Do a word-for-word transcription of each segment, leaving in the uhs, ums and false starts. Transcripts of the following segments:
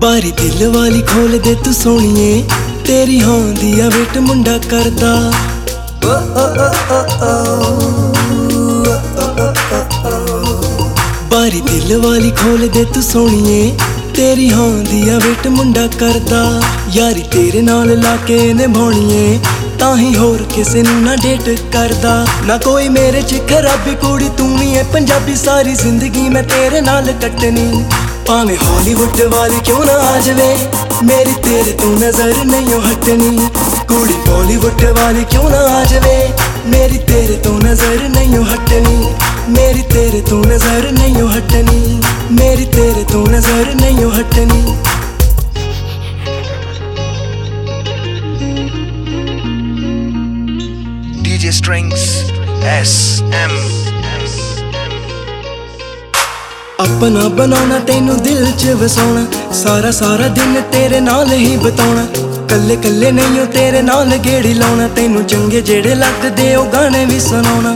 बारी दिल वाली खोल दे तू सोनिए, तेरी हाँ दिया वेट मुंडा करदा। बारी दिल वाली खोल दे तू सोनिए, तेरी हाँ दिया वेट मुंडा करदा। यारी तेरे नाल लाके निभाउणीए, ताही होर किसे नू ना डेट करदा। ना कोई मेरे च खराबी कुड़ी तू ही है पंजाबी, सारी जिंदगी मैं तेरे नाल कटनी। भावें हॉलीवुड वाली क्यों ना आ जावे, मेरी तेरे तो नजर नहीं हटनी। कुड़ी बॉलीवुड वाली क्यों ना आ जावे, मेरी तेरे तो नजर नहीं हटनी। मेरी तेरे तो नजर नहीं हटनी, मेरी तेरे तो नजर नहीं हटनी। D J Strings S M अपना बनाना तेनू दिल च वसाउणा, सारा सारा दिन तेरे नाल ही बिताउणा। कल्ले कल्ले नहीं हो तेरे नाल गेड़ी लाउणा, तेनू चंगे जेड़े लगदे ओ गाने भी सुनाउणा।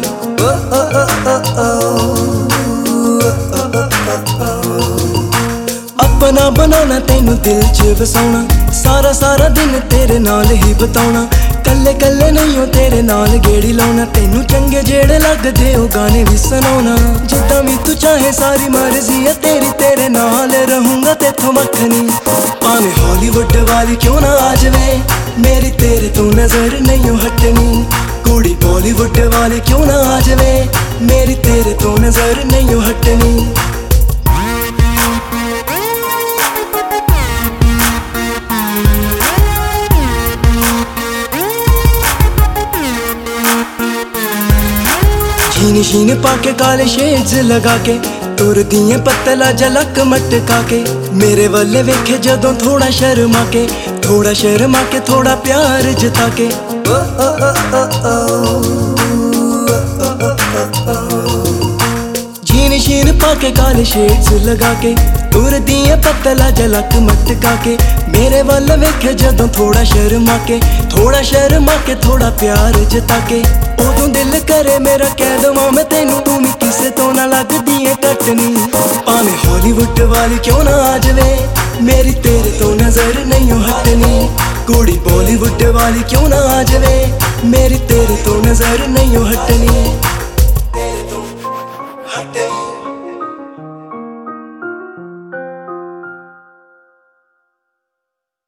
अपना बनाना तेनू दिल च वसाउणा, सारा सारा दिन तेरे नाल ही बिताउणा। कल्ले कल्ले नहीं हो तेरे नाल गेड़ी लाउणा, तेनू चंगे जेड़े लगदे ओ गाने भी सुनाउणा। जिद्दां भी तू चाहे सारी मर्जी है तेरी, तेरे नाल रहूंगा तेथों वख नहीं। भावें हॉलीवुड वाली क्यों ना आ जावे, मेरी तेरे तो नजर नहीं हटनी। कुड़ी बॉलीवुड वाली क्यों ना आ जावे, मेरी तेरे तो नजर नहीं हटनी। शीन शीन पाके काले शेड्स लगा के, तुर दिए पतला झलक मटका के। मेरे वाले वेखे जदों थोड़ा शर्मा के, थोड़ा शर्मा के थोड़ा प्यार जता के। जीन शीन पाके काले शेड्स लगा के, तुर दिए पतला झलक मटका के। मेरे वाल वेखे जदों थोड़ा शर्मा के, थोड़ा शर्मा के थोड़ा प्यार जता के। उदों दिल करे मेरा कह दवां मैं तेनू, तू भी किसे तो ना लगदी है कटनी। भावें हॉलीवुड वाली क्यों ना आ जावे, मेरी तेरे तो नजर नहीं हटनी। कुड़ी बॉलीवुड वाली क्यों ना आ जावे, मेरी तेरे तो नजर नहीं हटनी।